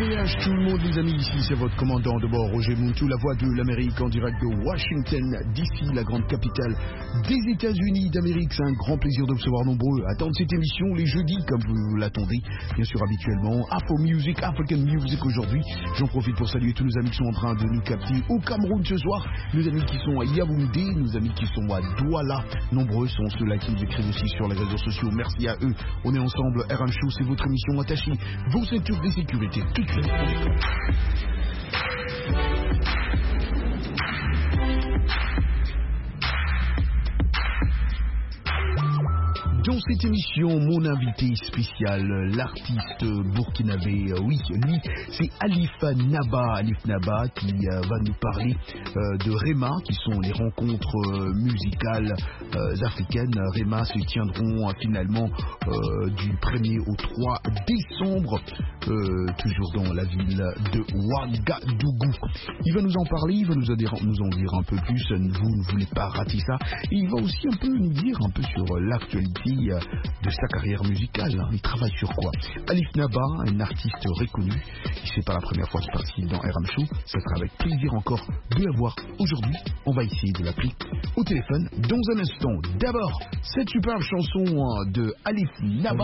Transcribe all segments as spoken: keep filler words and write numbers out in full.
voyage tout le monde les amis, ici c'est votre commandant de bord Roger Muntu, la voix de l'Amérique en direct de Washington D C, la grande capitale des États-Unis d'Amérique. C'est un grand plaisir de vous recevoir nombreux à attendre cette émission les jeudis comme vous l'attendez bien sûr habituellement. Afro Music, African Music aujourd'hui. J'en profite pour saluer tous nos amis qui sont en train de nous capter au Cameroun ce soir, nos amis qui sont à Yaoundé, nos amis qui sont à Douala. Nombreux sont ceux-là qui nous écrivent aussi sur les réseaux sociaux. Merci à eux. On est ensemble. R M Show, c'est votre émission. Attachez vos ceintures de sécurité tout de suite. Dans cette émission, mon invité spécial, l'artiste burkinabé, euh, oui, lui, c'est Alif Naba, Alif Naba qui euh, va nous parler euh, de Rema, qui sont les rencontres euh, musicales euh, africaines. Rema se tiendront euh, finalement euh, du premier au trois décembre, euh, toujours dans la ville de Ouagadougou. Il va nous en parler, il va nous en dire, nous en dire un peu plus, vous ne voulez pas rater ça. Et il va aussi un peu nous dire un peu sur l'actualité de sa carrière musicale. Il travaille sur quoi? Alif Naba, un artiste reconnu, c'est pas la première fois qu'il participe dans R M Show. Ça sera avec plaisir encore de l'avoir aujourd'hui. On va essayer de l'appeler au téléphone dans un instant. D'abord, cette superbe chanson de Alif Naba.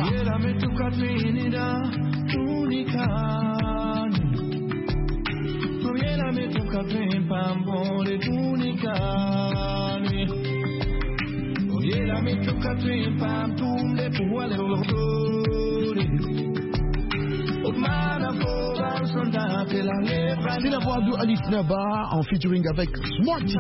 La metuka twin pam tum le puwale lordore. C'est la voix de Alif Naba en featuring avec Smarty.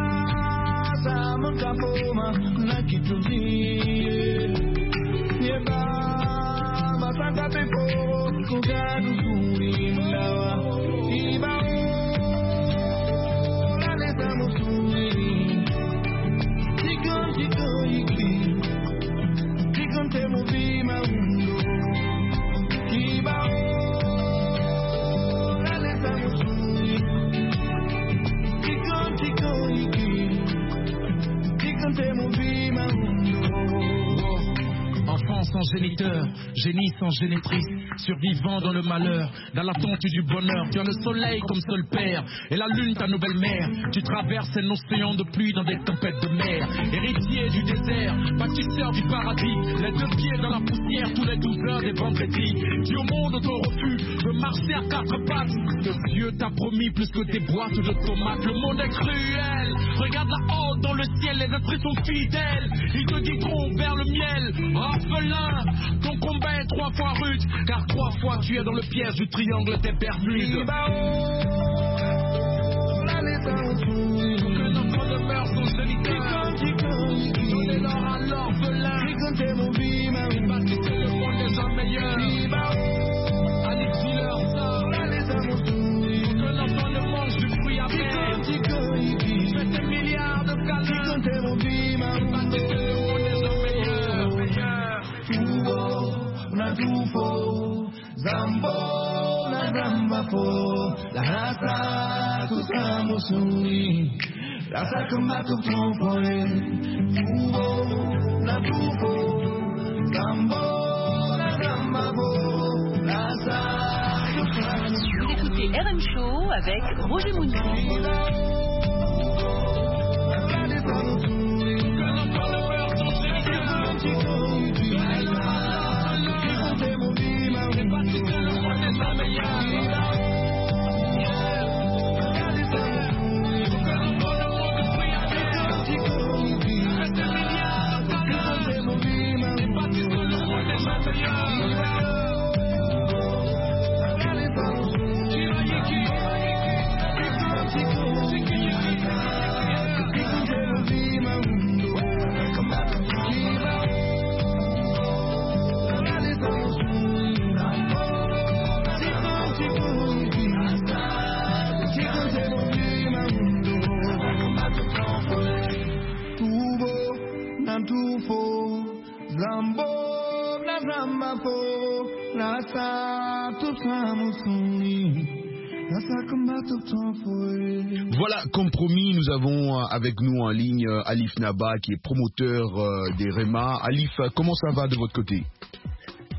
Enfant sans géniteur, génie sans génitrice, survivant dans le malheur, dans l'attente du bonheur. Tu as le soleil comme seul père et la lune ta nouvelle mère. Tu traverses un océan de pluie dans des tempêtes de mer. Héritier du désert, bâtisseur du paradis, les deux pieds dans la poussière, tous les douze heures des vendredis. Tu au monde ton refus de marcher à quatre pattes. Que Dieu t'a promis plus que des boîtes de tomates. Le monde est cruel, regarde là-haut dans le ciel, les esprits sont fidèles. Ils te guideront vers le miel, orphelin. Ton combat est trois fois rude, car trois fois tu es dans le piège du triangle des Bermudes. Aucun enfant ne meurt sans géniteur. Donnez l'or à l'orphelin. Et bâtissez le monde des gens meilleurs. Allez, dis-leur ça. Aucun enfant ne mange du fruit amer. Faites des milliards de câlins. Et bâtissez le monde des gens meilleurs. Na tufo, zambo na zambafo, la rasa kusamo suni, rasa kamato trompoe. Tufo, na tufo, zambo na zambafo, rasa kusamo suni. Vous écoutez R M Show avec Roger Muntu. Voilà, comme promis, nous avons avec nous en ligne Alif Naba qui est promoteur des Rema. Alif, comment ça va de votre côté?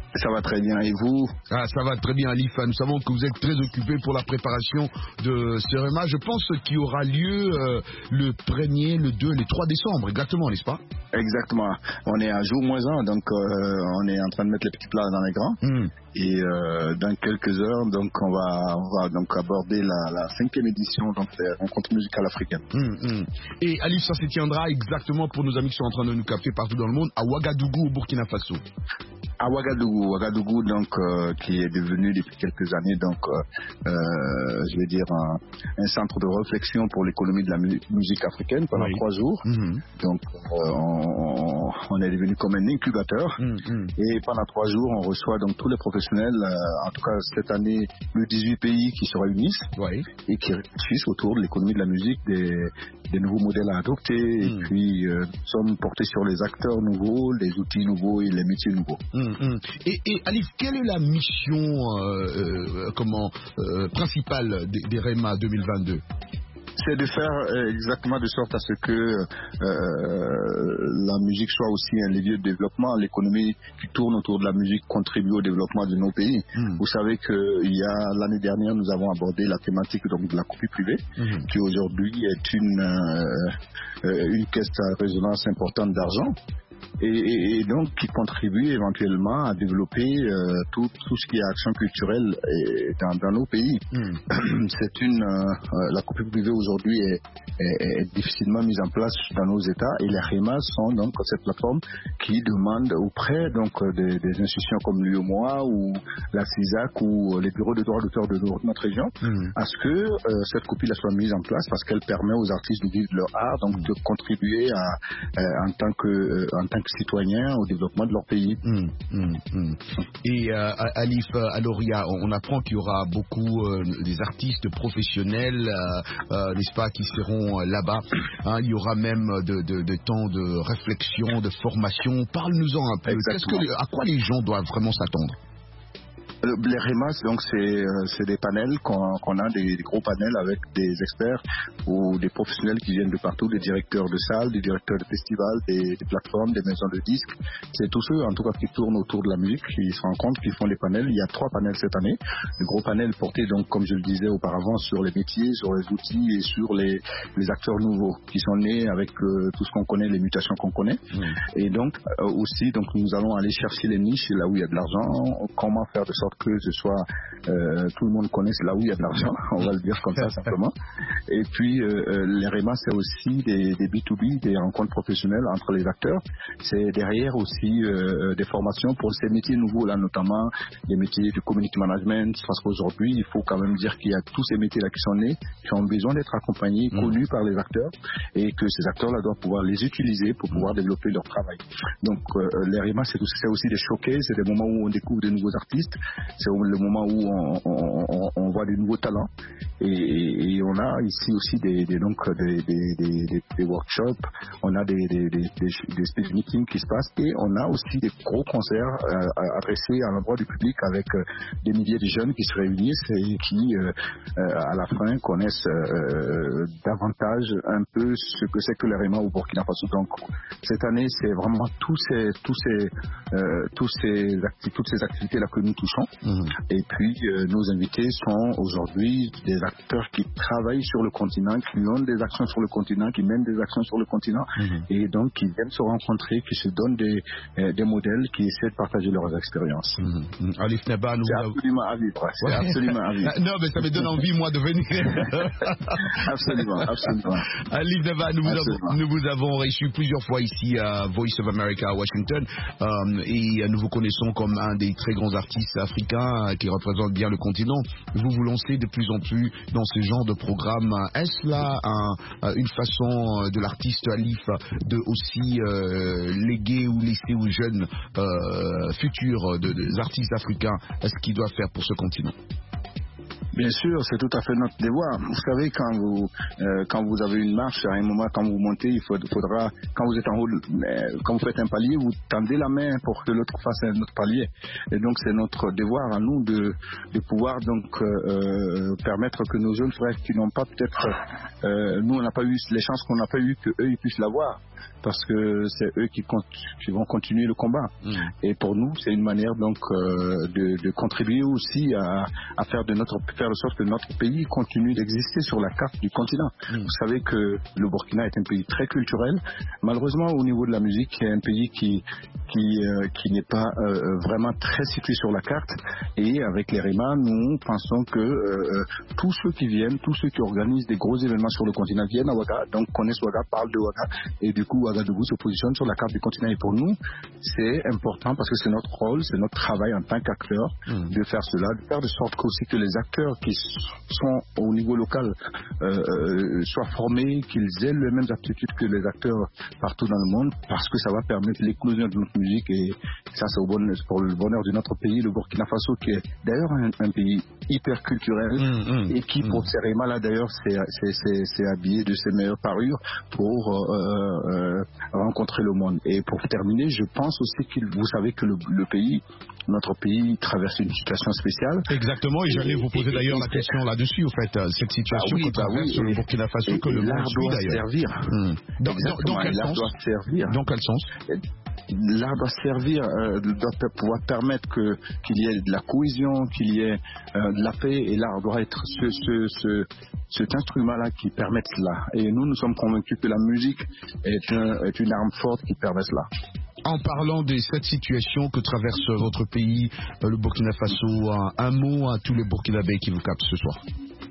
Ça va très bien, et vous? Ah, ça va très bien, Alifa. Nous savons que vous êtes très occupé pour la préparation de ce REMA. Je pense qu'il y aura lieu euh, le premier, le deux, le trois décembre, exactement, n'est-ce pas? Exactement. On est à jour moins un, donc euh, on est en train de mettre les petits plats dans les grands. Mm. Et euh, dans quelques heures, donc on va, on va donc aborder la, la cinquième édition donc des rencontres musicales africaines. Mm, mm. Et Alif, ça se tiendra exactement pour nos amis qui sont en train de nous capter partout dans le monde à Ouagadougou, au Burkina Faso. À Ouagadougou, Ouagadougou donc euh, qui est devenu depuis quelques années donc euh, euh, je vais dire un, un centre de réflexion pour l'économie de la mu- musique africaine pendant oui. trois jours. Mm-hmm. Donc euh, on, on est devenu comme un incubateur mm-hmm. et pendant trois jours on reçoit donc tous les professionnels, euh, en tout cas cette année le dix-huit pays qui se réunissent oui. et qui réfléchissent autour de l'économie de la musique, des, des nouveaux modèles à adopter mm. et puis euh, nous sommes portés sur les acteurs nouveaux, les outils nouveaux et les métiers nouveaux. Mm. Mmh. Et, et Alif, quelle est la mission euh, euh, comment, euh, principale des, des REMA deux mille vingt-deux? C'est de faire euh, exactement de sorte à ce que euh, la musique soit aussi un levier de développement. L'économie qui tourne autour de la musique contribue au développement de nos pays. Mmh. Vous savez que il y a l'année dernière, nous avons abordé la thématique donc de la copie privée, mmh. qui aujourd'hui est une euh, une caisse à résonance importante d'argent. Et, et, et donc qui contribue éventuellement à développer euh, tout, tout ce qui est action culturelle et, dans, dans nos pays. Mm. C'est une euh, la copie privée aujourd'hui est, est, est difficilement mise en place dans nos États et les REMA sont donc cette plateforme qui demande auprès donc des, des institutions comme l'U E M O A ou la CISAC ou les bureaux de droit d'auteur de notre région mm. à ce que euh, cette copie là soit mise en place parce qu'elle permet aux artistes de vivre de leur art, donc de contribuer à, euh, en tant que euh, en tant que citoyens au développement de leur pays. Mmh, mmh, mmh. Et euh, Alif, alors il y a, on apprend qu'il y aura beaucoup euh, des artistes professionnels, euh, euh, n'est-ce pas, qui seront là-bas. Hein, il y aura même de, de, de temps de réflexion, de formation. Parle-nous-en un peu. Qu'est-ce que, à quoi les gens doivent vraiment s'attendre? Les REMA, donc c'est, c'est des panels qu'on, qu'on a, des, des gros panels avec des experts ou des professionnels qui viennent de partout, des directeurs de salles, des directeurs de festivals, des, des plateformes, des maisons de disques. C'est tous ceux, en tout cas, qui tournent autour de la musique, qui se rencontrent, qui font les panels. Il y a trois panels cette année. Le gros panel porté, donc, comme je le disais auparavant, sur les métiers, sur les outils et sur les, les acteurs nouveaux qui sont nés avec euh, tout ce qu'on connaît, les mutations qu'on connaît. Mmh. Et donc, euh, aussi, donc, nous allons aller chercher les niches là où il y a de l'argent, comment faire de sorte que ce soit euh, tout le monde connaisse là où il y a de l'argent, on va le dire comme ça simplement. Et puis euh, les REMA, c'est aussi des, des B deux B, des rencontres professionnelles entre les acteurs. C'est derrière aussi euh, des formations pour ces métiers nouveaux là, notamment les métiers du community management, parce qu'aujourd'hui il faut quand même dire qu'il y a tous ces métiers là qui sont nés, qui ont besoin d'être accompagnés, mmh. connus par les acteurs, et que ces acteurs là doivent pouvoir les utiliser pour pouvoir développer leur travail. Donc euh, les REMA, c'est, c'est aussi des showcases, c'est des moments où on découvre de nouveaux artistes. C'est le moment où on, on, on, on voit des nouveaux talents et, et, et on a ici aussi des, des, donc des, des, des, des workshops, on a des, des, des, des, des speed meetings qui se passent et on a aussi des gros concerts euh, adressés à l'endroit du public avec euh, des milliers de jeunes qui se réunissent et qui euh, euh, à la fin connaissent euh, davantage un peu ce que c'est que les REMA au Burkina Faso. Donc cette année c'est vraiment tous ces, tous ces, euh, tous ces acti- toutes ces activités là que nous touchons. Mmh. Et puis, euh, nos invités sont aujourd'hui des acteurs qui travaillent sur le continent, qui ont des actions sur le continent, qui mènent des actions sur le continent, mmh. et donc qui viennent se rencontrer, qui se donnent des, euh, des modèles, qui essaient de partager leurs expériences. Mmh. Alif Naba, nous c'est absolument à vivre. C'est ouais. absolument à vivre. Non, mais ça me donne envie, moi, de venir. absolument, absolument. Alif Naba, nous, absolument. nous vous avons reçu plusieurs fois ici à Voice of America à Washington, euh, et nous vous connaissons comme un des très grands artistes africains qui représente bien le continent. Vous vous lancez de plus en plus dans ce genre de programme. Est-ce là un, une façon de l'artiste Alif de aussi euh, léguer ou laisser aux jeunes euh, futurs de, des artistes africains ce qu'ils doivent faire pour ce continent? Bien sûr, c'est tout à fait notre devoir. Vous savez, quand vous euh, quand vous avez une marche, à un moment, quand vous montez, il faudra, quand vous êtes en haut, euh, quand vous faites un palier, vous tendez la main pour que l'autre fasse un autre palier. Et donc, c'est notre devoir à nous de, de pouvoir donc euh, permettre que nos jeunes frères qui n'ont pas peut-être, euh, nous, on n'a pas eu les chances qu'on n'a pas eu, que eux ils puissent l'avoir. parce que c'est eux qui, qui vont continuer le combat. Mmh. Et pour nous, c'est une manière donc euh, de, de contribuer aussi à, à faire de notre faire de sorte que notre pays continue d'exister sur la carte du continent. Mmh. Vous savez que le Burkina est un pays très culturel. Malheureusement, au niveau de la musique, c'est un pays qui qui euh, qui n'est pas euh, vraiment très situé sur la carte. Et avec les REMA, nous pensons que euh, tous ceux qui viennent, tous ceux qui organisent des gros événements sur le continent viennent à Ouaga, donc connaissent Ouaga, parlent de Ouaga, et du coup Ouagadougou se positionne sur la carte du continent. Et pour nous, c'est important parce que c'est notre rôle, c'est notre travail en tant qu'acteur mmh. de faire cela, de faire de sorte aussi que les acteurs qui sont au niveau local euh, euh, soient formés, qu'ils aient les mêmes aptitudes que les acteurs partout dans le monde, parce que ça va permettre l'éclosion de notre musique, et ça c'est au bon, pour le bonheur de notre pays, le Burkina Faso, qui est d'ailleurs un, un pays hyper culturel mmh, mmh, et qui mmh. pour ces REMA là d'ailleurs c'est habillé de ses meilleures parures pour euh, euh, rencontrer le monde. Et pour terminer, je pense aussi que vous savez que le, le pays, notre pays traverse une situation spéciale. Exactement, et j'allais vous poser d'ailleurs la question là-dessus, au fait, cette situation bah oui, que bah traverse oui, le Burkina Faso, que le monde suit d'ailleurs. Servir. Mmh. Dans, dans, dans quel sens doit servir. Dans quel sens L'art doit servir, euh, doit pouvoir permettre que qu'il y ait de la cohésion, qu'il y ait euh, de la paix, et l'art doit être ce, ce, ce, cet instrument-là qui permette cela. Et nous, nous sommes convaincus que la musique est, un, est une arme forte qui permet cela. En parlant de cette situation que traverse votre pays, le Burkina Faso, un, un mot à tous les Burkinabés qui vous captent ce soir.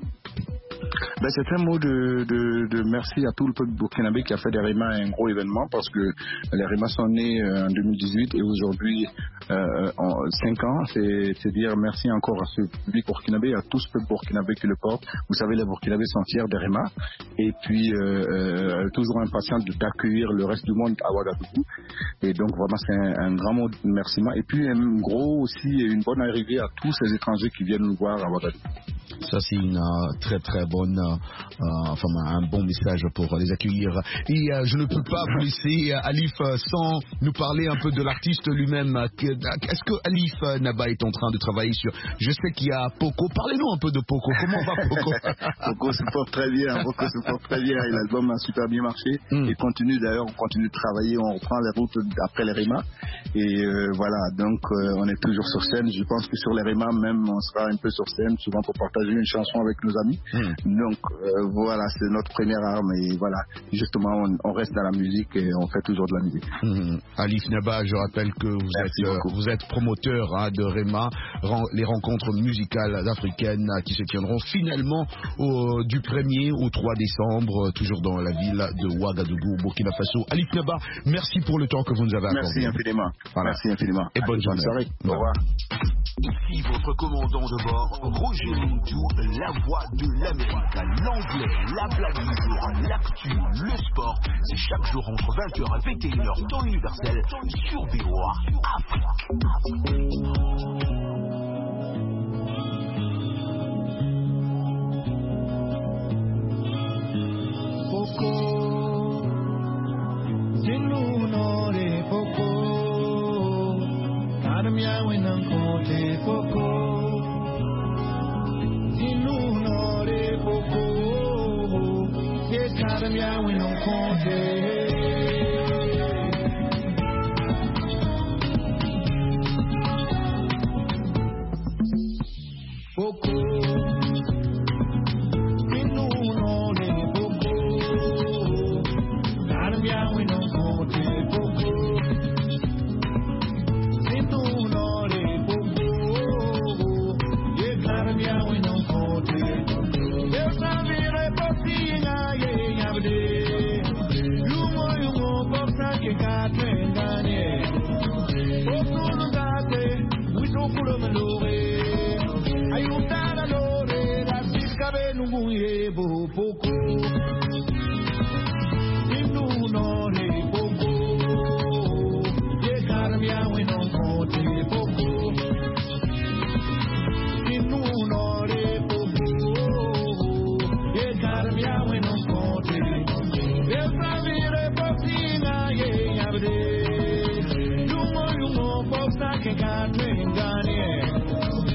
Ben, c'est un mot de, de, de merci à tout le peuple burkinabé qui a fait des REMA un gros événement, parce que les REMA sont nés euh, en deux mille dix-huit et aujourd'hui euh, en cinq ans, c'est dire merci encore à ce public burkinabé, à tout ce peuple burkinabé qui le porte. Vous savez, les Burkinabés sont fiers des REMA et puis euh, euh, toujours impatients d'accueillir le reste du monde à Ouagadougou. Et donc vraiment c'est un, un grand mot de remerciement, et puis un gros aussi une bonne arrivée à tous ces étrangers qui viennent nous voir à Ouagadougou. Ça c'est une euh, très très bonne, euh, enfin un bon message pour les accueillir. Et euh, je ne peux pas vous laisser, euh, Alif, euh, sans nous parler un peu de l'artiste lui-même. Est-ce que Alif Naba est en train de travailler sur... Je sais qu'il y a Poco. Parlez-nous un peu de Poco. Comment va Poco? Poco se porte très bien. Poco se porte très bien. Et l'album a super bien marché. Mm. Et continue d'ailleurs, on continue de travailler. On reprend les routes après les REMA. Et euh, voilà, donc euh, on est toujours sur scène. Je pense que sur les REMA même, on sera un peu sur scène, souvent pour partager une chanson avec nos amis. Mmh. Donc euh, voilà, c'est notre première arme, et voilà, justement on, on reste dans la musique et on fait toujours de la musique. Mmh. Alif Naba, je rappelle que vous Merci êtes euh, vous êtes promoteur hein, de REMA, ren, les rencontres musicales africaines euh, qui se tiendront finalement au, du premier au trois décembre, euh, toujours dans la ville de Ouagadougou, Burkina Faso. Alif Naba, merci pour le temps que vous nous avez accordé. Merci infiniment. Voilà. Merci infiniment. Et bonne journée. Bonne soirée. Au revoir. Ici votre commandant de bord, Roger Muntou, la voix de l'Amérique, l'anglais, la blague du jour, l'actu, le sport. C'est chaque jour entre vingt heures et vingt et une heures temps universel sur V O A Afrique.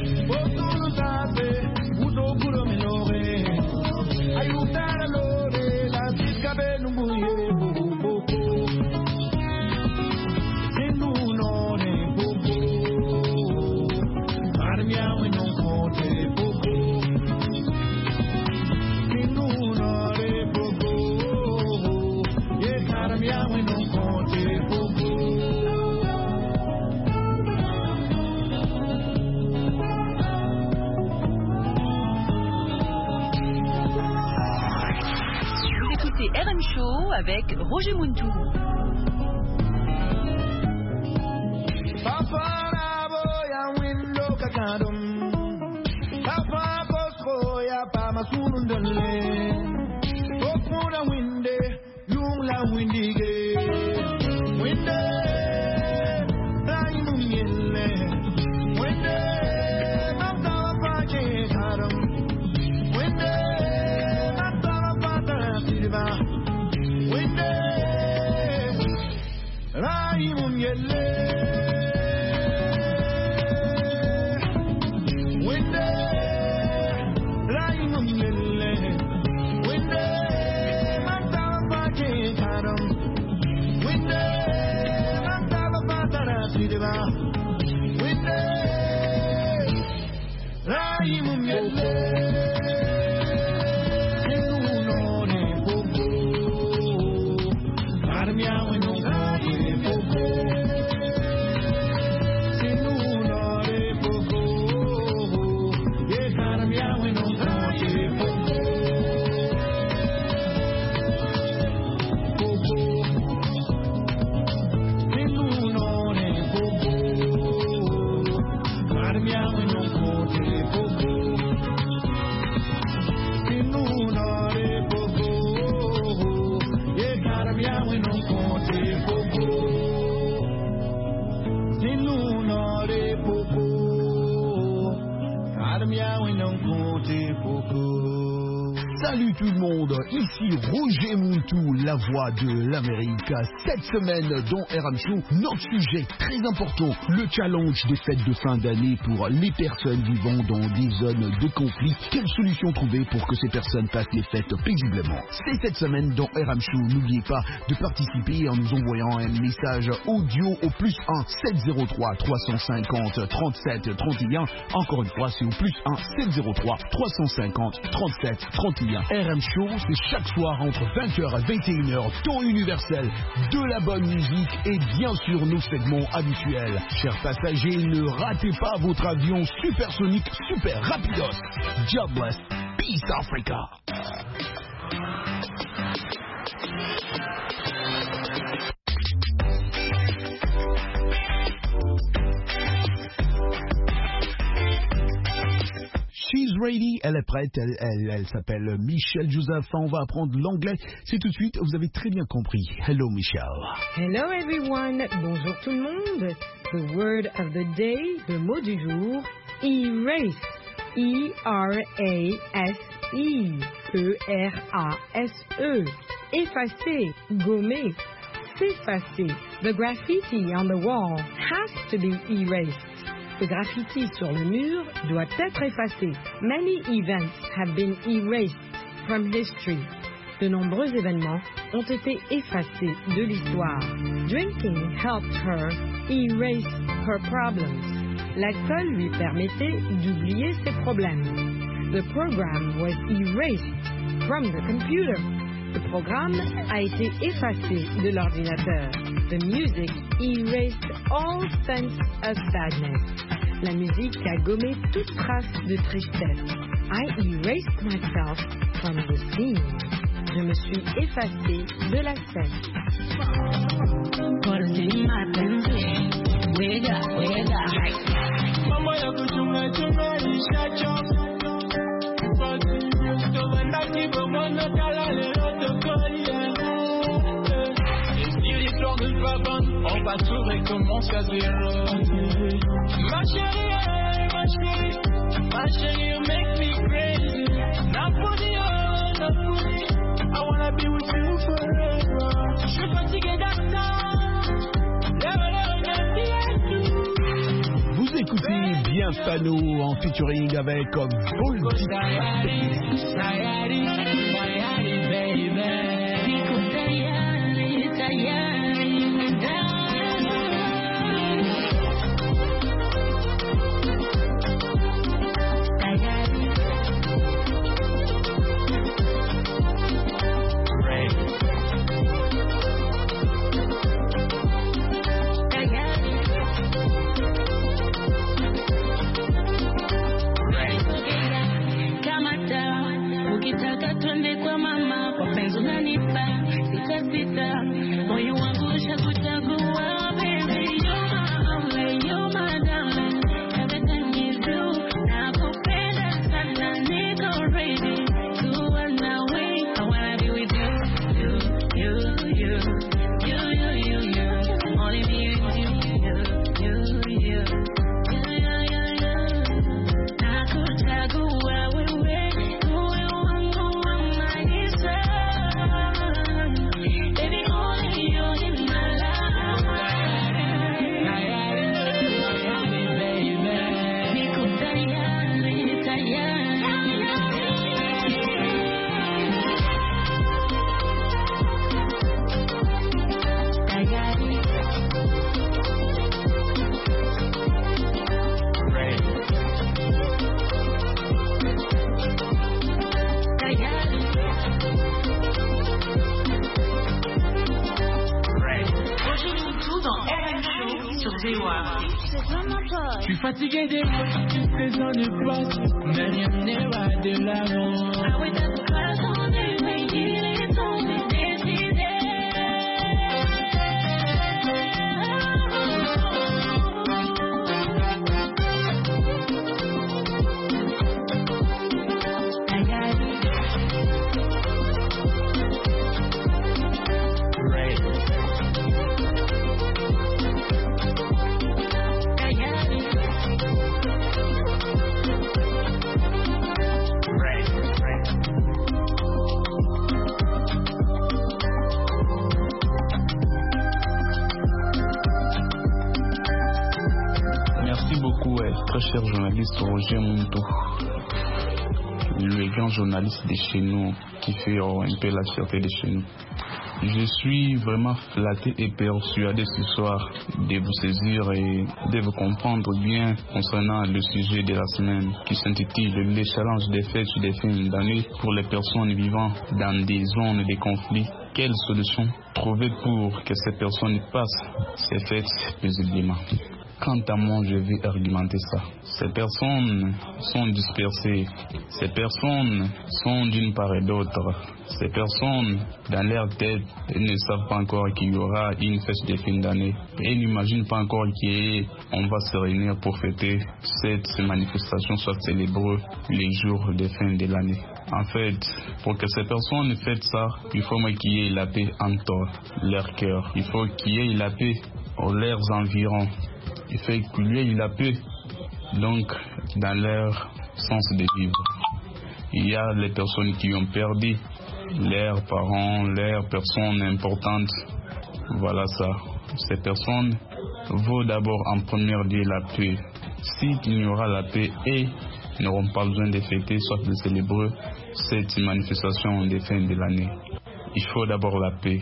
Ayúdame, R M Show avec Roger Muntou. Papa na boya window kakadum. Papa postro ya pa masunundole. Opuna winde, lung la windige. Winde, raimu miele. Winde, mata pache karam. Winde, mata pata silva. Winde, raimu miele. Salut tout le monde, ici Roger Muntou, la voix de l'Amérique. Cette semaine dans R M Show, notre sujet très important, le challenge des fêtes de fin d'année pour les personnes vivant dans des zones de conflit. Quelle solution trouver pour que ces personnes passent les fêtes paisiblement? C'est cette semaine dans R M Show. N'oubliez pas de participer en nous envoyant un message audio au plus un sept zéro trois trois cent cinquante trente-sept trente et un. Encore une fois, c'est au plus un sept zéro trois trois cent cinquante trente-sept trente et un. R M Show, c'est chaque soir entre vingt heures et vingt et une heures, temps universel, de la bonne musique et bien sûr nos segments habituels. Chers passagers, ne ratez pas votre avion supersonique super rapidos. Jobless, Peace Africa. She's ready, elle est prête, elle, elle, elle s'appelle Michelle Joseph, on va apprendre l'anglais, c'est tout de suite, vous avez très bien compris. Hello Michelle. Hello everyone, bonjour tout le monde. The word of the day, le mot du jour, erase, E R A S E, E R A S E, effacer, gommer, s'effacer. The graffiti on the wall has to be erased. Le graffiti sur le mur doit être effacé. Many events have been erased from history. De nombreux événements ont été effacés de l'histoire. Drinking helped her erase her problems. L'alcool lui permettait d'oublier ses problèmes. The program was erased from the computer. Le programme a été effacé de l'ordinateur. The music erased all sense of sadness. La musique a gommé toute trace de tristesse. I erased myself from the scene. Je me suis effacée de la scène. On va tout recommencer à zéro. Ma chérie, ma chérie, ma chérie, you make me crazy. Napoli, oh, Napoli, I wanna be with you forever. Je suis fatigué d'attendre. Vous écoutez bien Fano en featuring avec Voltic. Twende kwa mama kwa penzi unanipa Je suis fatigué des mots, une prison de place, mais rien n'est pas de l'avant. Ah oui, t'as tout raisonné, mais il est tombé décidé. Très cher journaliste Roger Munto, le grand journaliste de chez nous qui fait oh, un peu la fierté de chez nous. Je suis vraiment flatté et persuadé ce soir de vous saisir et de vous comprendre bien concernant le sujet de la semaine qui s'intitule les challenges des fêtes et des fins d'année pour les personnes vivant dans des zones de conflit. Quelles solutions trouver pour que ces personnes passent ces fêtes paisiblement? Quant à moi, je vais argumenter ça. Ces personnes sont dispersées. Ces personnes sont d'une part et d'autre. Ces personnes, dans leur tête, ne savent pas encore qu'il y aura une fête de fin d'année. Et n'imaginent pas encore qu'on va se réunir pour fêter cette manifestation, soit célébrer les jours de fin de l'année. En fait, pour que ces personnes fêtent ça, il faut qu'il y ait la paix entre leur cœur. Il faut qu'il y ait la paix dans leurs environs. Il fait qu'il y ait la paix, donc, dans leur sens de vivre. Il y a les personnes qui ont perdu leurs parents, leurs personnes importantes. Voilà ça. Ces personnes vont d'abord en premier lieu la paix. S'il y aura la paix et n'auront pas besoin de fêter, soit de célébrer cette manifestation de fin de l'année, il faut d'abord la paix.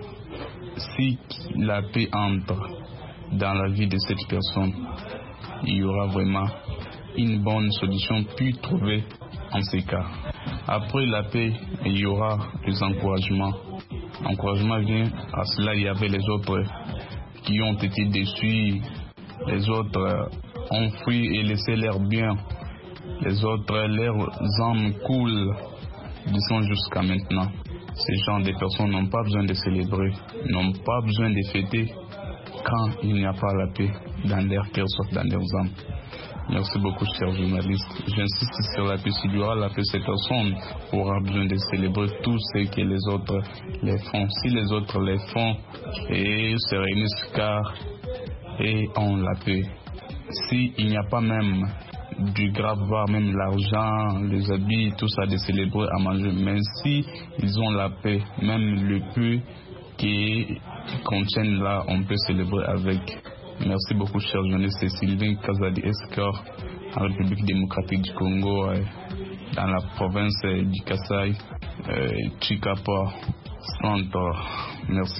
Si la paix entre dans la vie de cette personne, il y aura vraiment une bonne solution puis trouver en ces cas. Après la paix, il y aura les encouragements. L'encouragement vient à cela. Il y avait les autres qui ont été déçus, les autres ont fui et laissé leur bien, les autres, leurs âmes coulent du sang jusqu'à maintenant. Ces gens de personnes n'ont pas besoin de célébrer, n'ont pas besoin de fêter quand il n'y a pas la paix dans leur cœur, sauf dans leurs âmes. Merci beaucoup, chers journalistes. J'insiste sur la paix. S'il y aura la paix, cette personne aura besoin de célébrer tout ce que les autres les font. Si les autres les font et se réunissent car et ont la paix. S'il n'y a pas même du grave, voire même l'argent, les habits, tout ça de célébrer à manger, mais si ils ont la paix, même le peu qui contiennent là, on peut célébrer avec. Merci beaucoup, chers journalistes. C'est Sylvain Kazadi Escor, en République démocratique du Congo, euh, dans la province euh, du Kasaï, euh, Chikapa, Centre. Merci.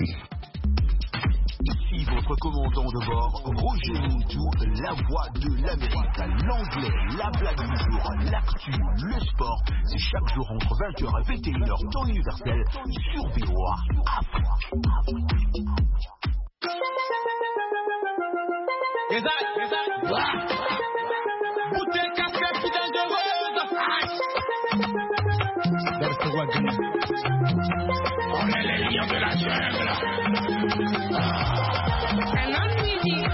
Ici votre commandant de bord, Roger Munto, la voix de l'Amérique, l'anglais, la blague du jour, l'actu, le sport. C'est chaque jour entre vingt heures et vingt et une heures, temps universel, sur V O A Afrique. Yes, I, yes, I. Wow. Bouteille, casquette, putain de rose. Berthe Wagner. On est les lions de la jungle. Un homme musique.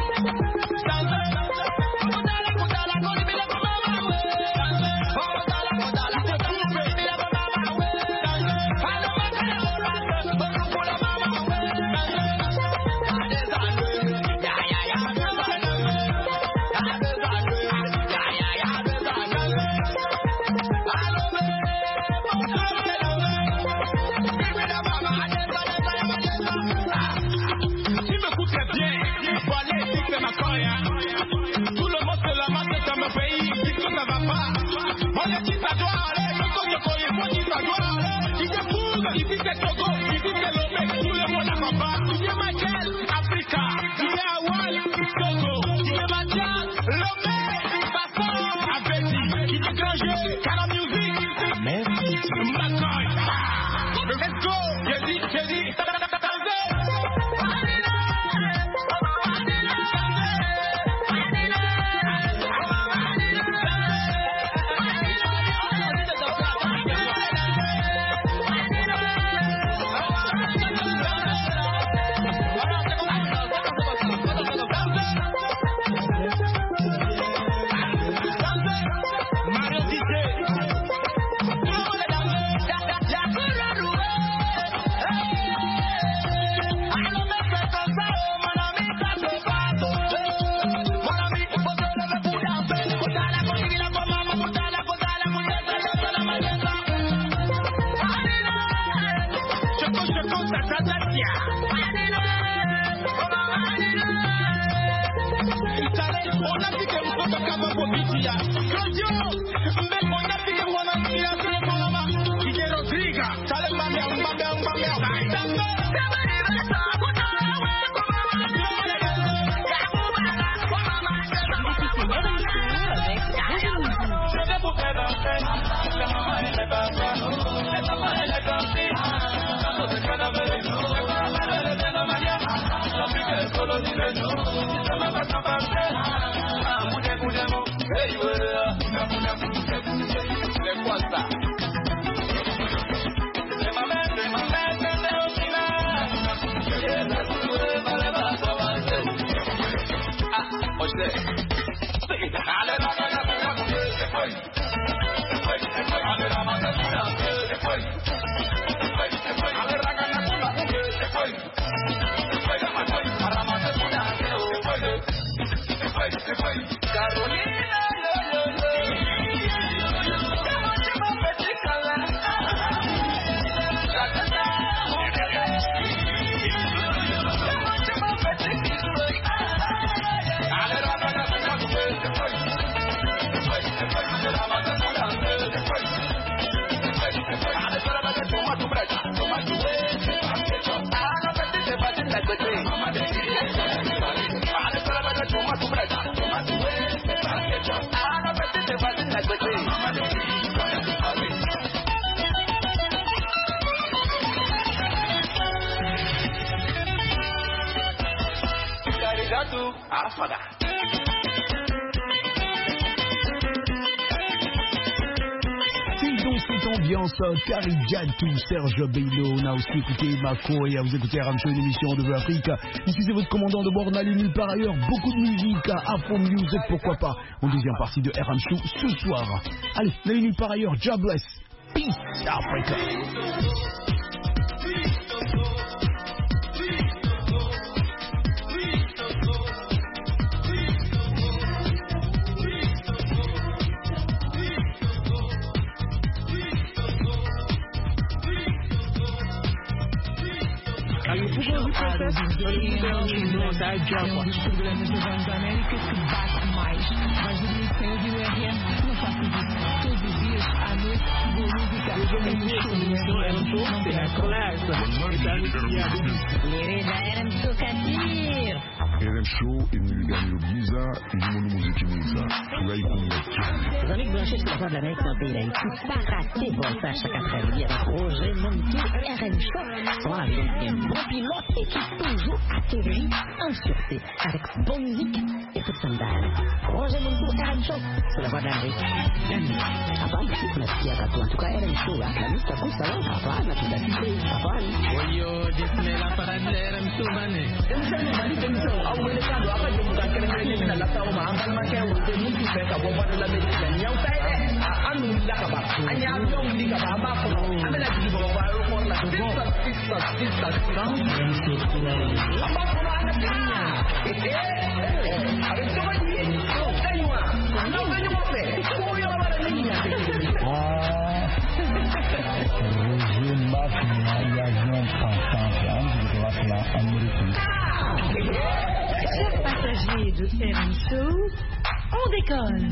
Carrie Jantou, Serge Bello, on a aussi écouté Makoy, vous écoutez R M Show, une émission de Afrique. Ici c'est votre commandant de bord, n'allez nulle part ailleurs, beaucoup de musique, Afro Music, pourquoi pas, en deuxième partie de R M Show ce soir. Allez, n'allez nulle part ailleurs, Jobless, Peace Africa. Américas que bate mais. Vais dormir sem ouvir o R M? Não faças isso. Todos os dias, à noite, boa música. émission M Show, c'est la classe. R M Show imilingano bwiza irimo n'umuziki mwiza turayikunda cyane. Véronique Blanchet sur la voix de l'Amérique dans le pays. Pas raté bon ça chaque après-midi avec Roger Montou et R M Show. Sont avec un bon pilote et qui toujours atterrit en sûreté avec bonne musique et toute son dalle. Roger Montou, R M Show sur la voix de l'Amérique. Avant, ici, on a dit à toi. En tout cas, R M Show, la musique, ça compte, ça va. Avant, on a tout assisté. Avant. Oyo, disme la parade de R M Show, mané. Awele kando apa je bukan keren-keren na lata o ma ambal ma ke o te mutu fe ka bo bana la be ni nyau tai de anu la ka ba anya yo ndi ka ba ba ko amela ji bo ba ro ko la sista sista sista amba ko ana tinya eh eh ave to ba ni to kanywa no ba ni mo fe ko yo ba la niña ah Roger Mafia ya non ensemble on doit faire américain. Chers passagers de R M Show, on décolle.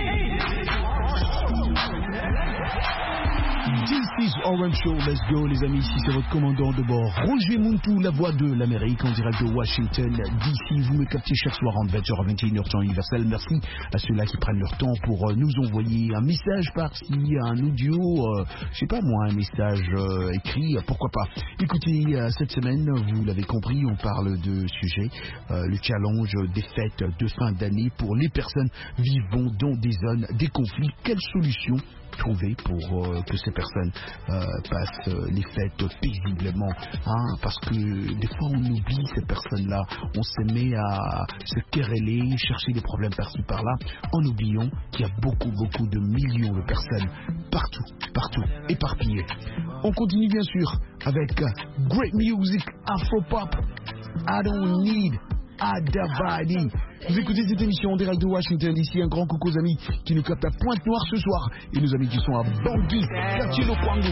This is R M Show, let's go les amis, ici c'est votre commandant de bord, Roger Montou, la voix de l'Amérique en direct de Washington D C. Vous me captez chaque soir en vingt heures à vingt et une heures temps universel. Merci à ceux-là qui prennent leur temps pour nous envoyer un message par-ci, un audio, euh, je sais pas moi, un message euh, écrit, pourquoi pas. Écoutez, euh, cette semaine, vous l'avez compris, on parle de sujet, euh, le challenge des fêtes de fin d'année pour les personnes vivant dans des zones, des conflits. Quelle solution trouver pour euh, que ces personnes euh, passent euh, les fêtes paisiblement, hein, parce que des fois on oublie ces personnes-là, on se met à se quereller, chercher des problèmes par-ci par-là, en oubliant qu'il y a beaucoup beaucoup de millions de personnes partout, partout, éparpillées. On continue bien sûr avec great music, Afropop, I don't need Adabadi. Vous écoutez cette émission en direct de Washington D C. Un grand coucou aux amis qui nous captent à Pointe-Noire ce soir et nos amis qui sont à Bangui, quartier Lokwango.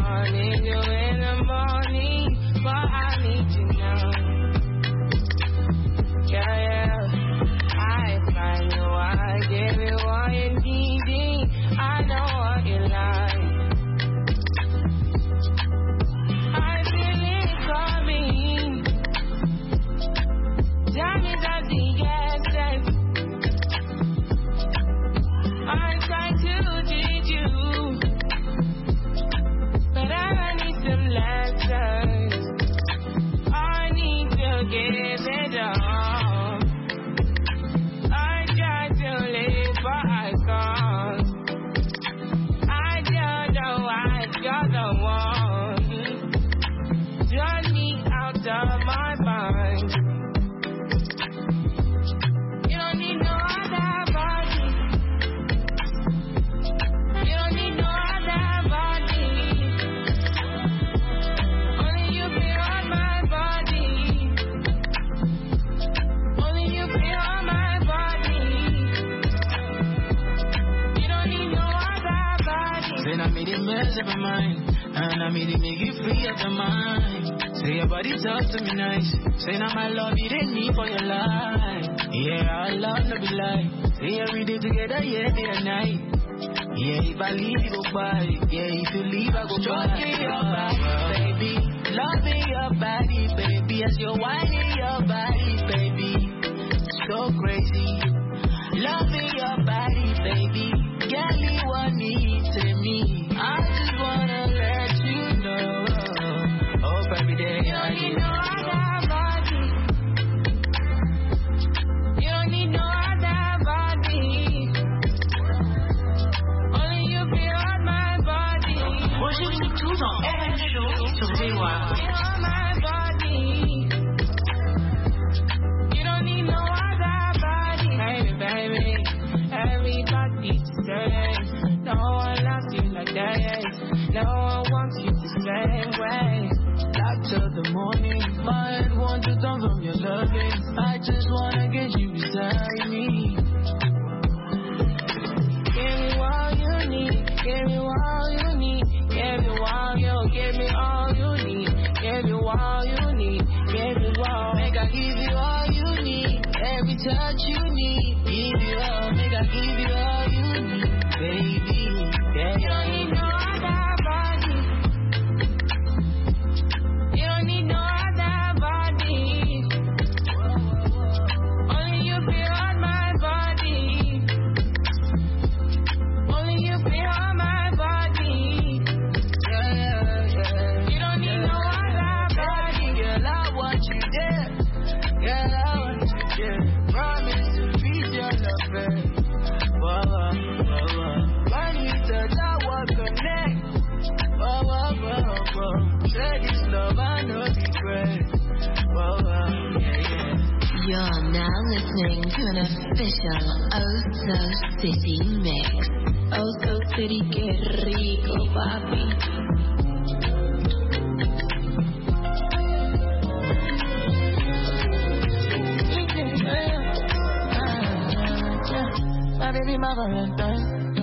And I made it make you free of your mind. Say your body talk to me nice. Say now my love you didn't need for your life. Yeah, our love no be lie. Say every day together, yeah, day and night. Yeah, if I leave you go by. Yeah, if you leave I go by. Stroking your body, baby. Loving your body, baby. As you're whining your body, baby. So crazy. Loving your body, baby. Girl, you want me to me. I just wanna let you know. Oh, every day you don't need no other body. You don't need no other body. Only you be on my body. Roger Montou dans R M Show sur V O A. Be on my body. You don't need no other body. Baby, baby, everybody's saying no one loves you like that. No one wants you the same way. Like till the morning, my head wants to come from your loving. I just wanna get you beside me. Give me all you need. Give me all you need. Give me all you. Give me all you need. Give me all you need. Give me all. Make I give you all you need. Every touch you need. Give you all. Make I give you all you need, baby. Yeah. You don't need no other body. say this love I know regret. Whoa, whoa, yeah, yeah. You're now listening to an official Oso City mix. Oso City, que rico, papi. My baby, my Valentine.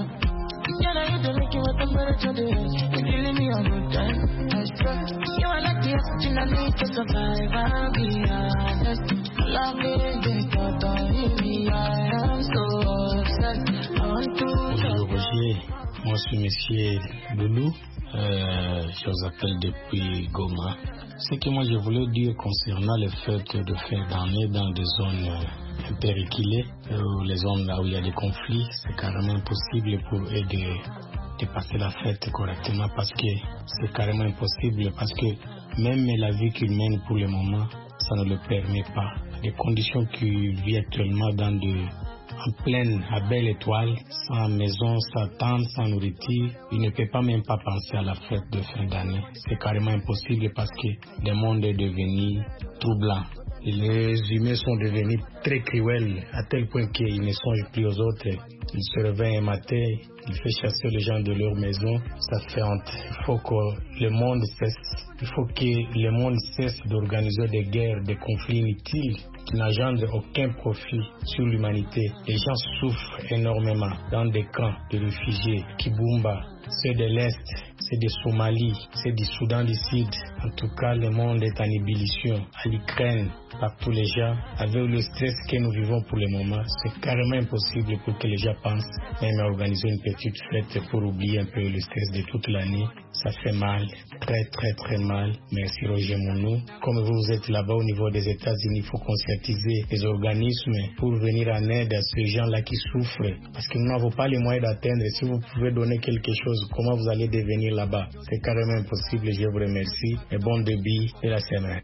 Yeah, now you don't make it with the better to the edge. You're giving me a good time. I swear, you are like the oxygen I need to survive. I'll be honest. Love me, they got on me. I am so obsessed. I want to. Bonjour Roger, moi je suis Monsieur Loulou. Euh, je vous appelle depuis Goma. Ce que moi je voulais dire concernant le fait de faire d'année dans des zones euh, impériquilées, euh, les zones là où il y a des conflits, c'est carrément impossible pour eux de, de passer la fête correctement parce que c'est carrément impossible parce que même la vie qu'ils mènent pour le moment, ça ne le permet pas. Les conditions qu'ils vivent actuellement dans de en pleine, à belle étoile, sans maison, sans tente, sans nourriture, il ne peut pas même pas penser à la fête de fin d'année. C'est carrément impossible parce que le monde est devenu troublant. Les humains sont devenus très cruels à tel point qu'ils ne songent plus aux autres. Ils se réveillent un matin, ils font chasser les gens de leur maison. Ça fait honte. Il faut que le monde cesse. Il faut que le monde cesse d'organiser des guerres, des conflits inutiles qui n'engendrent aucun profit sur l'humanité. Les gens souffrent énormément dans des camps de réfugiés. Kibumba, ceux de l'Est, ceux de Somalie, ceux du Soudan du Sud. En tout cas, le monde est en ébullition. À l'Ukraine, partout les gens, avec le stress que nous vivons pour le moment, c'est carrément impossible pour que les gens pensent même à organiser une petite fête pour oublier un peu le stress de toute l'année. Ça fait mal, très très très mal. Merci Roger Mounou. Comme vous, vous êtes là-bas au niveau des États-Unis, il faut conscientiser les organismes pour venir en aide à ces gens-là qui souffrent. Parce que nous n'avons pas les moyens d'atteindre. Si vous pouvez donner quelque chose, comment vous allez devenir là-bas? C'est carrément impossible. Je vous remercie. Et bon début de la semaine.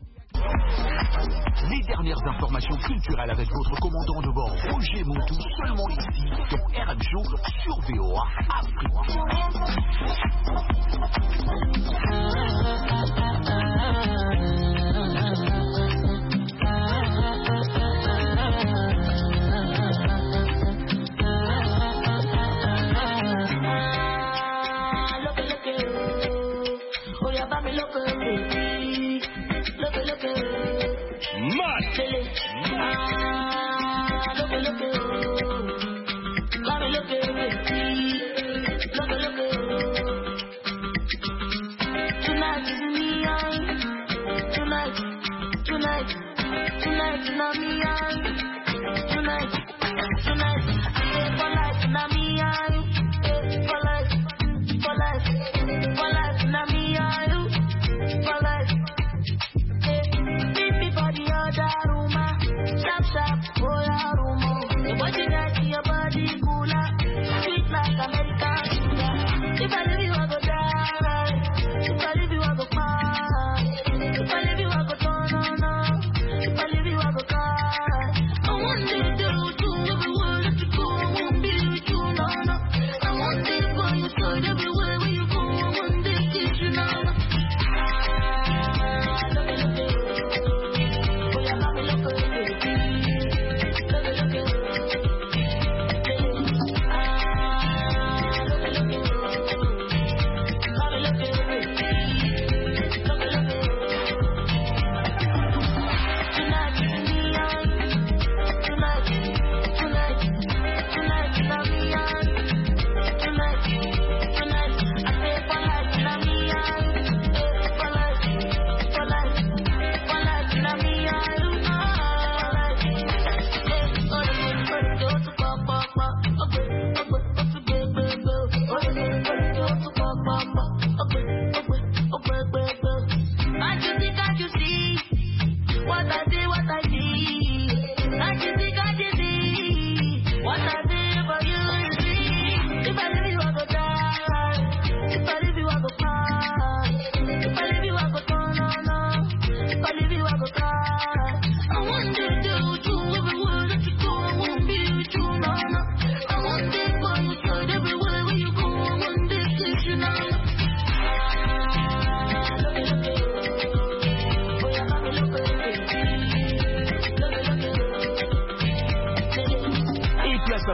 Les dernières informations culturelles avec votre commandant de bord Roger Moutou, seulement ici dans R M Show sur V O A Afrique.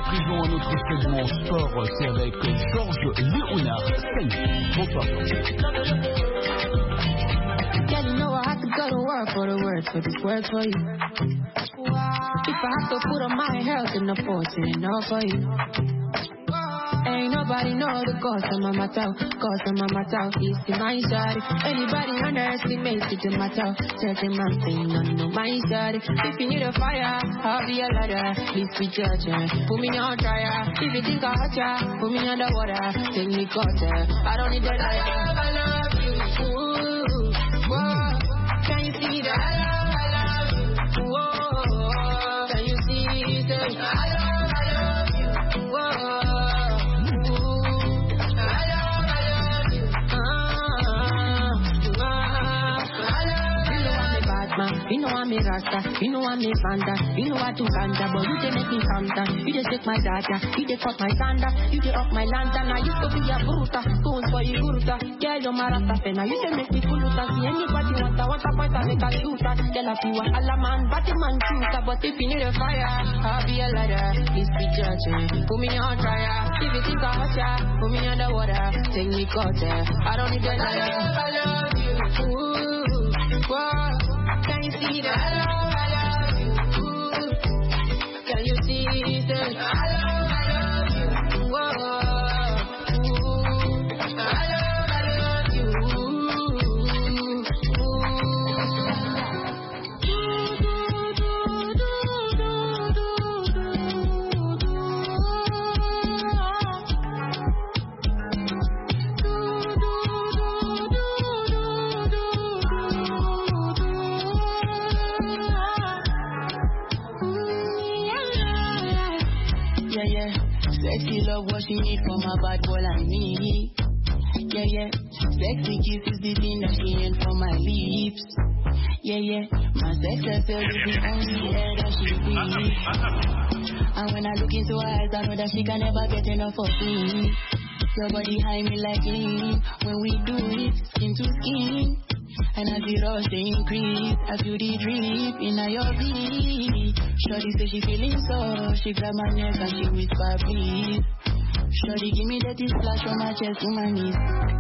présent à notre segment sport, c'est avec Georges Léonard. Bonsoir Georges. Girl, you know I have to go to work for the words for this word for you. If I have to put on my health in the fortune enough for you. Ain't nobody know the cost of my matter, cost of my matter. It's in my side. Anybody underestimates it in my matter. Certain man thing, none of my side. If you need a fire, I'll be a ladder. Please be judging. Put me on trial. If you think I hurt ya, put me underwater. Take me closer. I don't need that. I love, I love you. Ooh, whoa. Can you see that? I love, I love you. Whoa. Can you see that? I love, I love you. Whoa. You know I'm a Rasta, you know I'm a Fanta, you know I do Fanta, but you they make me Fanta. You they take my data, you they cut my sanda, you they up my lantern. I used to be a bruta, stones for you bruta. Girl, you're my Rasta fena, you they make me fuluta. See anybody want a want a point, I make a shooter. Girl, I feel a la man, batty man shooter. But if you need a fire, I'll be a ladder. Please be judging, put me on trial. If you think I hurt ya, put me underwater. Take me closer, I don't need that. I love, I love you. Ooh, whoa. Can you see that? I love, I love you. Ooh. Can you see that? I love, I love you. Whoa. Ooh. I love, I love you. Ooh. Sexy love what she need from a bad boy like me. Yeah, yeah. Sexy kiss is the thing that she ain't from my lips. Yeah, yeah. My sex appeal is the only air that she breathes. And when I look into her eyes, I know that she can never get enough of me. Your body high me like lean. When we do it, skin to skin. And as the rush they increase, I feel the drip in your beat. Shorty say she feeling so, she grab my neck and she whisper please. Shorty give me that splash from my chest to my knees.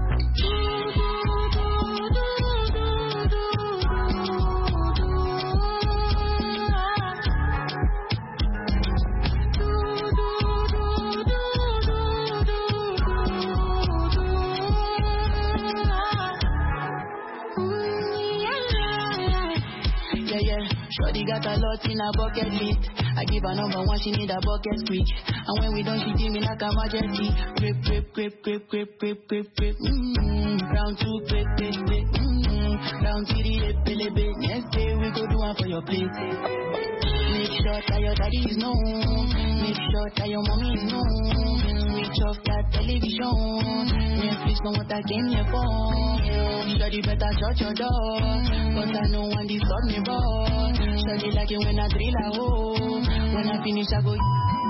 Shorty got a lot in her bucket list. I give her number one, she need a bucket squeak. And when we done, she give me like a majesty. Grip, grip, grip, grip, grip, grip, grip, grip. Mmm, round two, grip, grip, grip. Mmm, round three, lip, lip, lip. Next day we go do one for your place. Make sure that your daddy is known. Make sure that your mommy is known. Switch off that television. Netflix know what I came here for. Shorty better shut your door. But I know one disturb me, bro. Shorty like it when I drill a hole. When I finish, I go.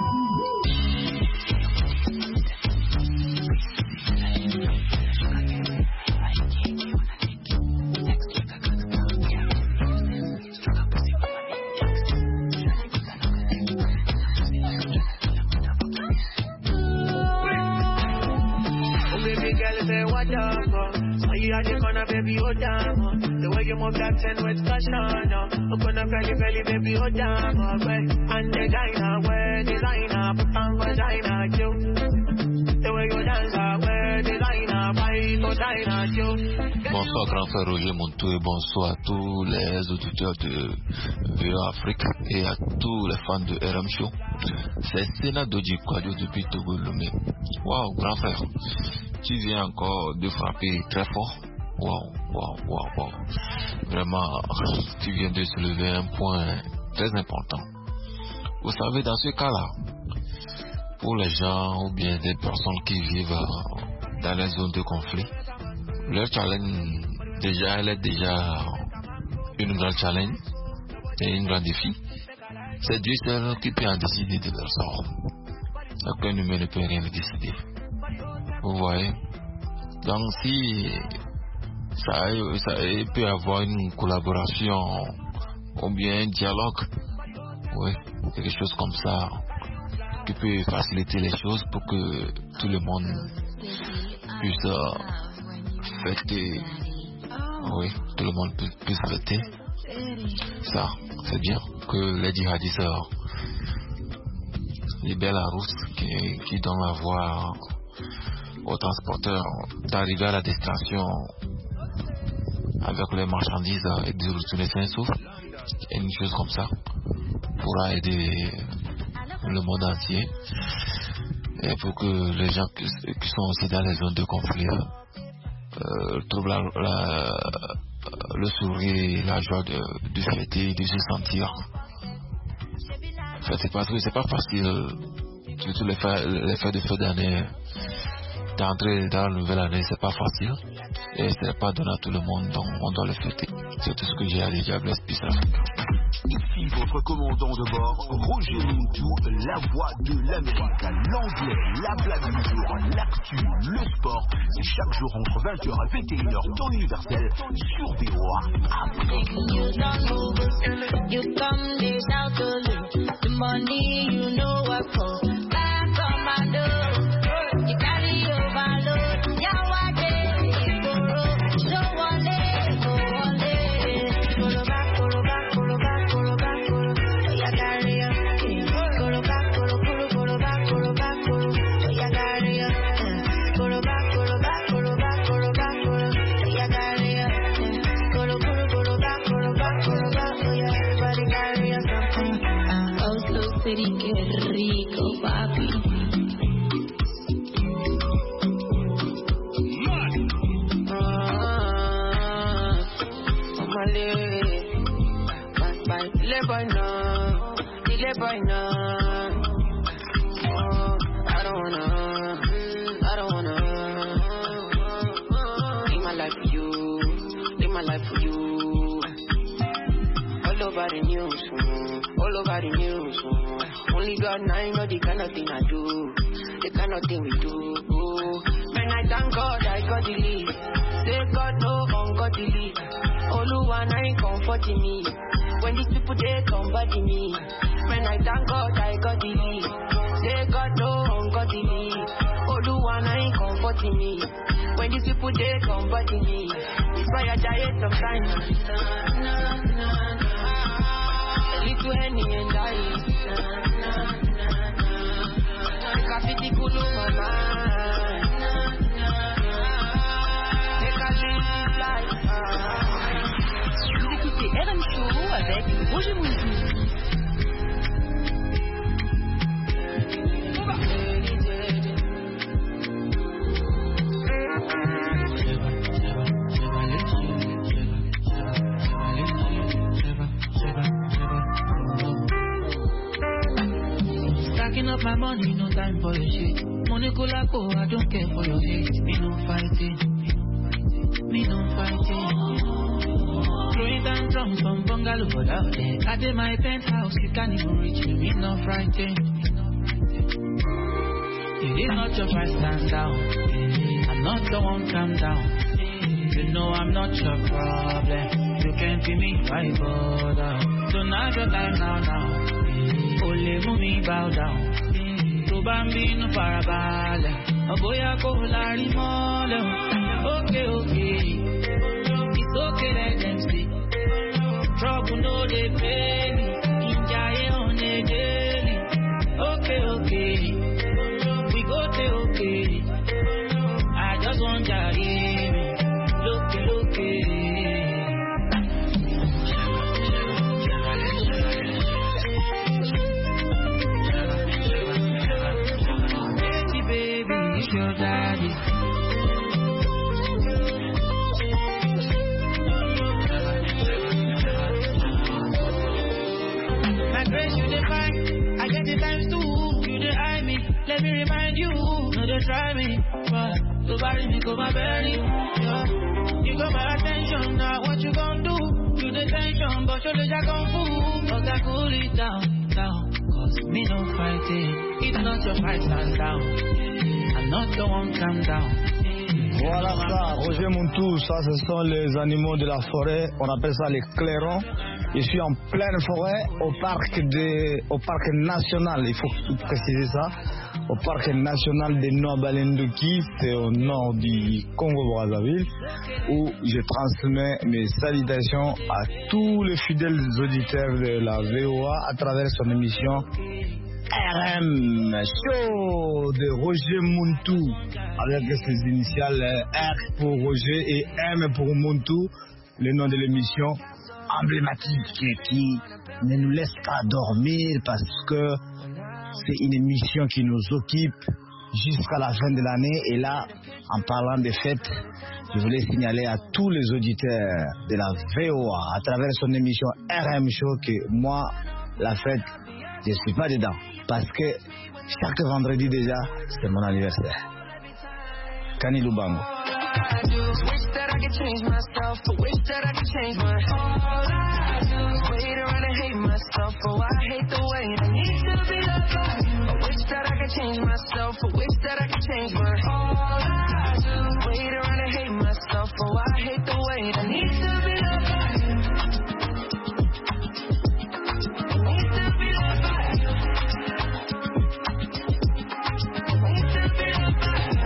What up, uh? When you at the corner, baby, hold down, uh. The way you move that ten with caution, uh. Open up belly, belly, baby, hold down, uh. And designer, wear designer, put on vagina, you. The way you dance, uh, wear designer, fight, vagina, you. Bonsoir grand frère Roger Montou et bonsoir à tous les auditeurs de V O Afrique et à tous les fans de R M Show. C'est Sénat Doji Kwadio depuis Togo Lomé. Waouh grand frère, tu viens encore de frapper très fort. Waouh, waouh, waouh, waouh. Vraiment, tu viens de soulever un point très important. Vous savez, dans ce cas-là, pour les gens ou bien des personnes qui vivent dans les zones de conflit, leur challenge, déjà, elle est déjà une grande challenge et une grande défi. C'est Dieu seul qui peut en décider de leur sort. Aucun humain ne peut rien décider. Vous voyez? Donc si ça, ça peut avoir une collaboration ou bien un dialogue, oui, quelque chose comme ça, qui peut faciliter les choses pour que tout le monde puisse euh, fêter. Oui, tout le monde puisse, puisse fêter. Ça, c'est bien que les djihadistes libèrent la route qui, qui donne la voie aux transporteurs d'arriver à la destination avec les marchandises et de retourner sain et sauf. Et une chose comme ça pourra aider le monde entier et pour que les gens qui, qui sont aussi dans les zones de conflit euh, trouvent la, la, le sourire, la joie de, de fêter, de se sentir. En fait, c'est parce que c'est pas facile, surtout les fêtes, les fêtes de fin d'année, d'entrer dans la nouvelle année, c'est pas facile et c'est pas donné à tout le monde, donc on doit le fêter. C'est tout ce que j'ai à dire. God bless, peace out. Ici votre commandant de bord, Roger Muntu, la voix de l'Amérique, l'anglais, la blague du jour, l'actu, le sport. C'est chaque jour entre vingt heures et vingt et une heures, temps universel, sur V O A. You don't move, you come this out to lose. The money you know what for. Back on my door, you carry overload. Yeah, what day is borrow. So one day, go one day. Go back, go back, go back, go back, go. Yeah, carry on. Go back, go, go, go back, go back, go. Yeah, carry on. Go back, go back, go back, go back, go. Yeah, carry on. Go, go, go back, go back, go back. Yeah, everybody carry on something. Oh, so city, get rico, papi. Boy, no, delay boy, no. Oh, I don't wanna, I don't wanna. Live my life for you, live my life for you. All over the news, all over the news. Only God and I know the kind of thing I do, the kind of thing we do. When I thank God, I got the lead. Say God no ungodly lead. Oluwa na ain't comforting me. When these people they come body me. When I thank God I got the lead. Say God no ungodly lead. Oluwa na ain't comforting me. When these people they come body me. It's why I die sometimes. A little Henny and die. Take a fifty kulu my mind. Take a little life. Vous écoutez R M Show avec Roger Muntu. Stacking up my money, no time for your shit. Money go, I don't care for your hate. Me no fighting, me no fighting. Throwing down drums from bungalow out there. I did my penthouse, you can't even reach me. Me no frightened. It is not your fight, stand down. I'm not the one, calm down. You know I'm not your problem. You can't be me, why bother? So now your time now, now. Only me bow down. To bambino parabale. Oboya ko lari mole. Okay, okay. It's okay, let them see. Trouble no they pay me. Injaye on a daily. Okay, okay. We go to okay. I just want to hear me. Look, look, baby, it's your daddy. You define, I get the times too. You dey eye me, let me remind you. No, they try me, but to bury me, go my belly. Yeah. You got my attention, now what you gon' do? You the tension, but your legs are gon' fool. Cause I cool it down, down. Cause me no fighting, it's not your fight, stand down. I'm not the one, calm down. Voilà ça, Roger Montou, ça ce sont les animaux de la forêt, on appelle ça les clairons. Je suis en pleine forêt au parc, de, au parc national, il faut préciser ça, au parc national de Noabalendoki, c'est au nord du Congo-Brazzaville, où je transmets mes salutations à tous les fidèles auditeurs de la V O A à travers son émission R M Show de Roger Montou, avec ses initiales R pour Roger et M pour Montou, le nom de l'émission emblématique qui ne nous laisse pas dormir parce que c'est une émission qui nous occupe jusqu'à la fin de l'année. Et là, en parlant des fêtes, je voulais signaler à tous les auditeurs de la V O A à travers son émission R M Show que moi, la fête, je ne suis pas dedans parce que chaque vendredi déjà, c'est mon anniversaire. Kani Lubango. Wish that I could change myself, but wish that I could change my all I do is wait around and hate myself, oh I hate the way I need to be loved. I wish that I could change myself, but wish that I could change my all I do is wait around and hate myself, oh I hate the way I need to be loved. I need to be loved by you. I need to be loved by you.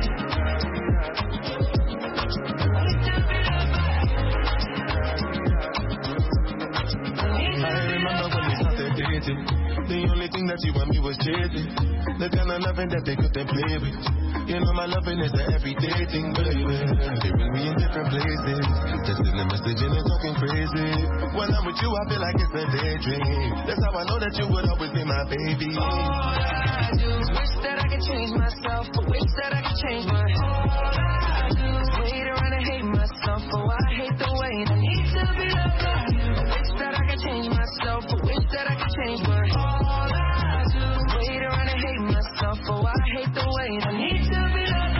The only thing that you and me was chasing, the kind of loving that they couldn't play with. You know my loving is an everyday thing, baby. They bring me in different places, texting a message and they're talking crazy. When I'm with you, I feel like it's a daydream. That's how I know that you would always be my baby. All I do is wish that I could change myself, but wish that I could change my all I do is wait around and hate myself, oh I hate the way I need to be loved. I wish that I could change myself, but wish that I could change my all I do is wait around and hate myself, oh I hate the way I need to be loved.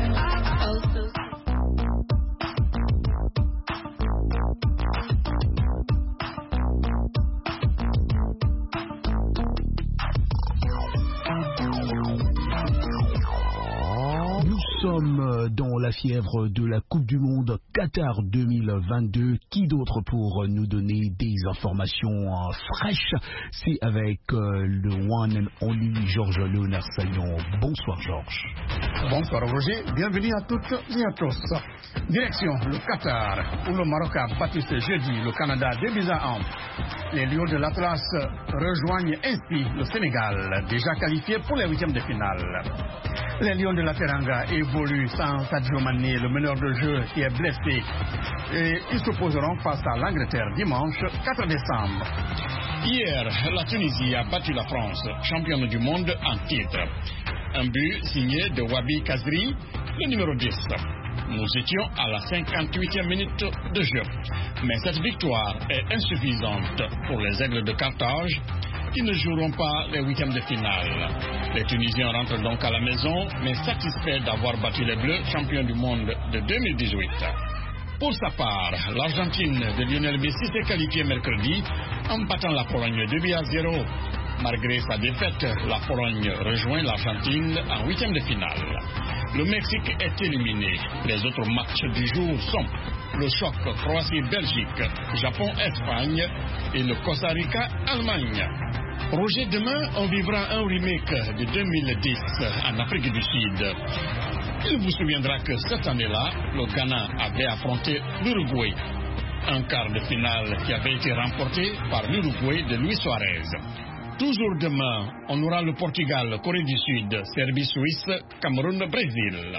Nous sommes dans la fièvre de la Coupe du Monde Qatar deux mille vingt-deux. Qui d'autre pour nous donner des informations fraîches? C'est avec le one and only Georges Léonard Sagnon. Bonsoir Georges. Bonsoir Roger, bienvenue à toutes et à tous. Direction le Qatar, où le Maroc a battu ce jeudi le Canada deux buts à un. Les Lions de l'Atlas rejoignent ainsi le Sénégal, déjà qualifié pour les huitièmes de finale. Les Lions de la Teranga évoluent sans Sadio Mané, le meneur de jeu qui est blessé. Et ils s'opposeront face à l'Angleterre dimanche quatre décembre. Hier, la Tunisie a battu la France, championne du monde en titre. Un but signé de Wabi Kazri, le numéro dix. Nous étions à la cinquante-huitième minute de jeu. Mais cette victoire est insuffisante pour les Aigles de Carthage qui ne joueront pas les huitièmes de finale. Les Tunisiens rentrent donc à la maison, mais satisfaits d'avoir battu les Bleus, champions du monde de deux mille dix-huit. Pour sa part, l'Argentine de Lionel Messi s'est qualifiée mercredi en battant la Pologne deux buts à zéro. Malgré sa défaite, la Pologne rejoint l'Argentine en huitième de finale. Le Mexique est éliminé. Les autres matchs du jour sont le choc Croatie-Belgique, Japon-Espagne et le Costa Rica-Allemagne. Roger, demain, on vivra un remake de deux mille dix en Afrique du Sud. Il vous souviendra que cette année-là, le Ghana avait affronté l'Uruguay. Un quart de finale qui avait été remporté par l'Uruguay de Luis Suarez. Toujours demain, on aura le Portugal, Corée du Sud, Serbie, Suisse, Cameroun, Brésil.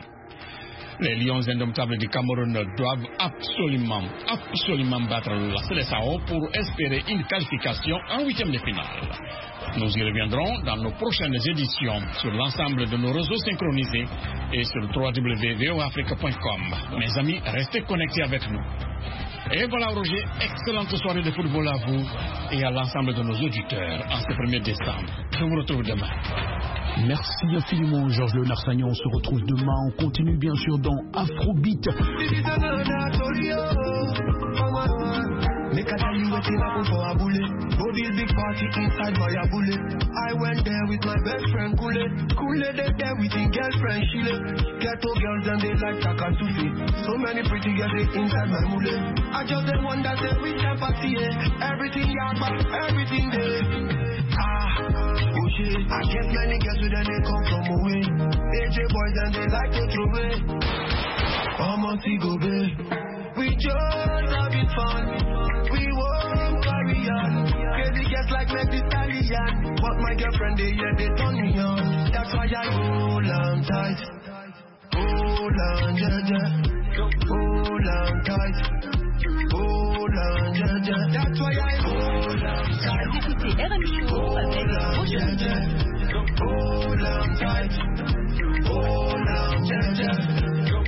Les Lions indomptables du Cameroun doivent absolument, absolument battre la Seleção pour espérer une qualification en huitième de finale. Nous y reviendrons dans nos prochaines éditions sur l'ensemble de nos réseaux synchronisés et sur w w w point v o afrique point com. Mes amis, restez connectés avec nous. Et voilà Roger, excellente soirée de football à vous et à l'ensemble de nos auditeurs en ce premier décembre. Je vous retrouve demain. Merci infiniment Georges Léonard Sagnon. On se retrouve demain. On continue bien sûr dans Afrobeat. Me make I tell you what it happen for a bullet. Go build big party inside by a bullet. I went there with my best friend Kule. Kule they there with his girlfriend Shile. Ghetto girls and they like Takasufi. So many pretty girls they inside my mule. I just the one that say we can party, eh. Everything yagba, everything there. Ah, oh shit. I get many girls with them they come from away. A J boys and they like to throw away. Come on, see go babe. We just having fun. We won't carry on. Crazy girls like Messi Stallion. But my girlfriend they yeah they turn me on. That's why I hold on tight. Hold on, yeah, yeah. Hold on tight. Hold on, yeah, yeah. That's why I hold on tight. Écoutez R M Show avec Roger Montou. Hold on tight. Hold on, yeah, yeah.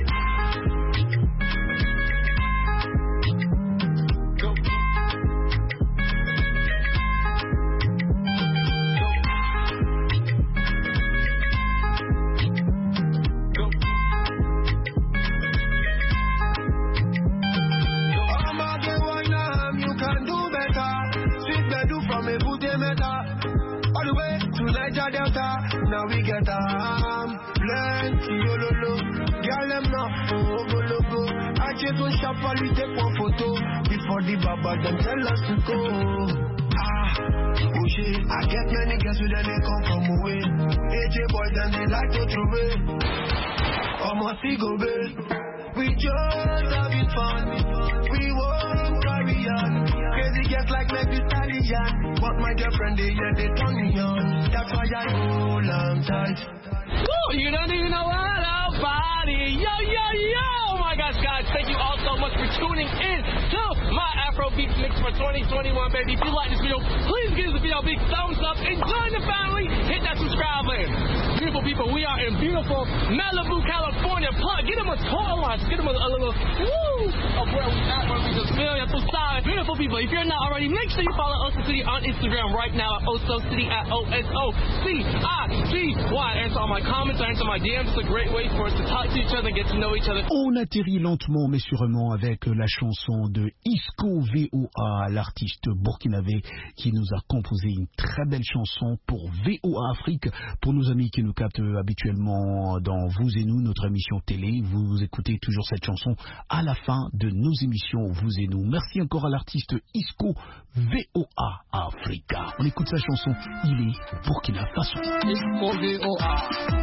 Delta, now we get um plenty yololo. Girl them not for logo. I just want shop for you take one photo before the baba them tell us to go. Ah, oh shit, I get many girls with them they come from away. A J boys and they like to throw away. Almost go babe. We just having fun. We won't carry on. Crazy girls like Messi Stallion. But my girlfriend they yeah they turn me on. That's why I hold on tight. Woo, you don't even know what a body. Yo, yo, yo. Oh my gosh, guys. Thank you all so much for tuning in to my Afrobeats mix for twenty twenty-one, baby. If you like this video, please give this video a big thumbs up and join the family. Hit that subscribe button. Beautiful people, we are in beautiful Malibu, California. Plug, get them a tour line. Get them a, a little woo of where we at, where we just feel ya to side. Beautiful people, if you're not already, make sure you follow Oso City on Instagram right now at Oso City at O S O C I T Y. Answer all my comments, answer my D Ms. It's a great way for us to talk to each other and get to know each other. On atterrit lentement mais sûrement avec la chanson de Isco V O A, l'artiste burkinabé qui nous a composé une très belle chanson pour V O A Afrique. Pour nos amis qui nous captent habituellement dans Vous et Nous, notre émission télé, vous écoutez toujours cette chanson à la fin de nos émissions Vous et Nous. Merci encore à l'artiste Isco V O A Africa. On écoute sa chanson, il est Burkina Faso. Isco V O A.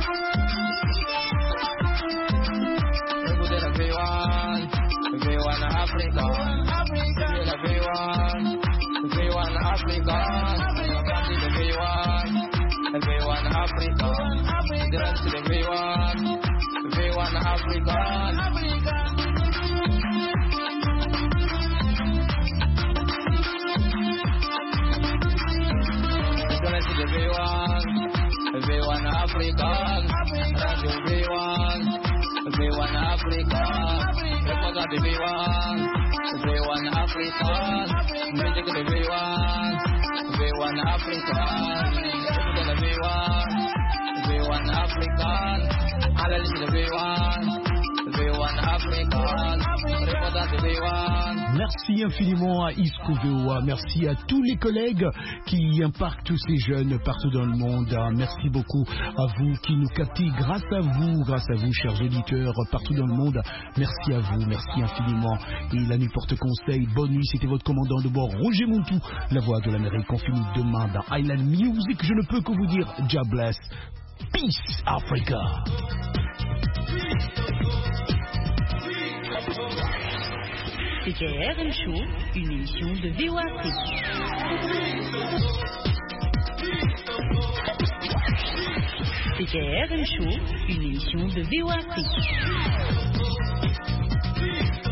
V one, V one Africa, Africa, V one, V one Africa, V one, V one Africa, the rest of the V one, V one Africa, Africa. The rest of the V one, V one Africa, Radio V one. V one Africa, represent the V one, V one Africa, music the V one, V one Africa, represent the V one, V one Africa, analyze the V one, V one Africa, represent the V one. Merci infiniment à Isco V O A, merci à tous les collègues qui impactent tous ces jeunes partout dans le monde. Merci beaucoup à vous qui nous captez, grâce à vous, grâce à vous chers auditeurs partout dans le monde. Merci à vous, merci infiniment. Et la nuit porte conseil, bonne nuit, c'était votre commandant de bord Roger Montou, la voix de l'Amérique. On finit demain dans Island Music, je ne peux que vous dire God bless, peace Africa. C'était R M Show, une émission de V O A Afrique. C'était R M Show, une émission de V O A Afrique.